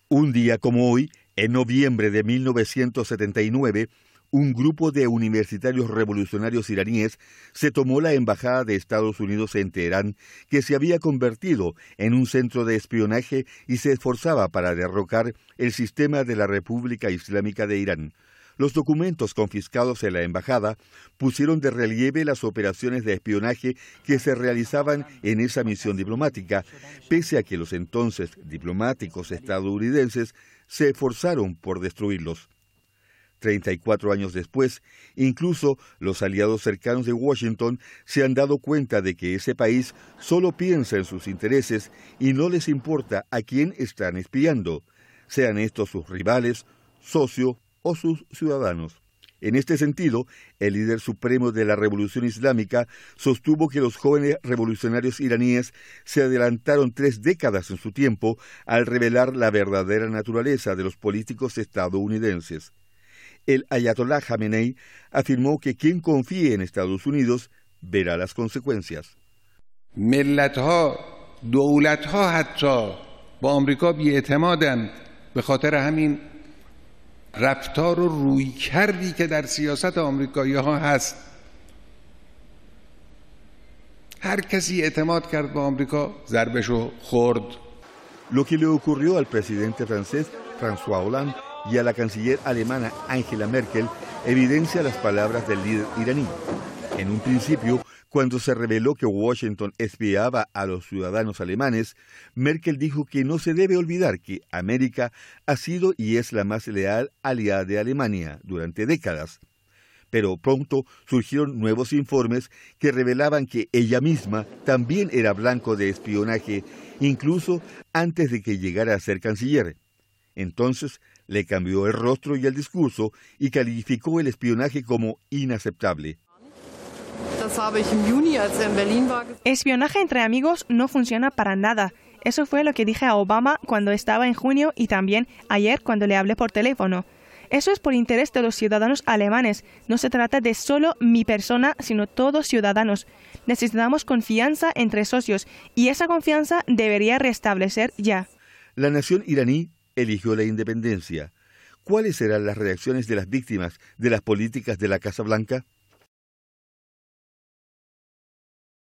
Un día como hoy, en noviembre de 1979, un grupo de universitarios revolucionarios iraníes se tomó la embajada de Estados Unidos en Teherán, que se había convertido en un centro de espionaje y se esforzaba para derrocar el sistema de la República Islámica de Irán. Los documentos confiscados en la embajada pusieron de relieve las operaciones de espionaje que se realizaban en esa misión diplomática, pese a que los entonces diplomáticos estadounidenses se esforzaron por destruirlos. 34 años después, incluso los aliados cercanos de Washington se han dado cuenta de que ese país solo piensa en sus intereses y no les importa a quién están espiando, sean estos sus rivales, socios o sus ciudadanos. En este sentido, el líder supremo de la Revolución Islámica sostuvo que los jóvenes revolucionarios iraníes se adelantaron 3 décadas en su tiempo al revelar la verdadera naturaleza de los políticos estadounidenses. El ayatolá Jamenei afirmó que quien confíe en Estados Unidos verá las consecuencias. ملت‌ها، دولت‌ها حتی با آمریکا بی‌اعتمادن به خاطر همین رفتار و رویکردی که در سیاست آمریکایی‌ها هست. هر کسی اعتماد کرد به آمریکا ضربشو خورد. Lo que le ocurrió al presidente francés François Hollande y a la canciller alemana Angela Merkel evidencia las palabras del líder iraní. En un principio, cuando se reveló que Washington espiaba a los ciudadanos alemanes, Merkel dijo que no se debe olvidar que América ha sido y es la más leal aliada de Alemania durante décadas. Pero pronto surgieron nuevos informes que revelaban que ella misma también era blanco de espionaje, incluso antes de que llegara a ser canciller. Entonces le cambió el rostro y el discurso y calificó el espionaje como inaceptable. Espionaje entre amigos no funciona para nada. Eso fue lo que dije a Obama cuando estaba en junio y también ayer cuando le hablé por teléfono. Eso es por interés de los ciudadanos alemanes. No se trata de solo mi persona, sino todos ciudadanos. Necesitamos confianza entre socios y esa confianza debería restablecer ya. La nación iraní eligió la independencia. ¿Cuáles serán las reacciones de las víctimas de las políticas de la Casa Blanca?